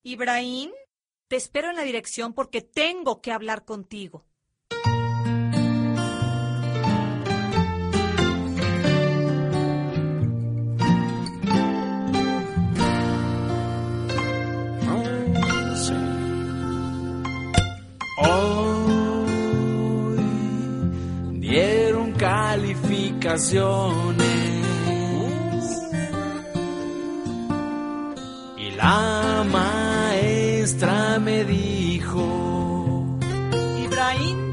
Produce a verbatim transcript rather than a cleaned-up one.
Ibrahim, te espero en la dirección porque tengo que hablar contigo. Hoy dieron calificaciones y la maestra me dijo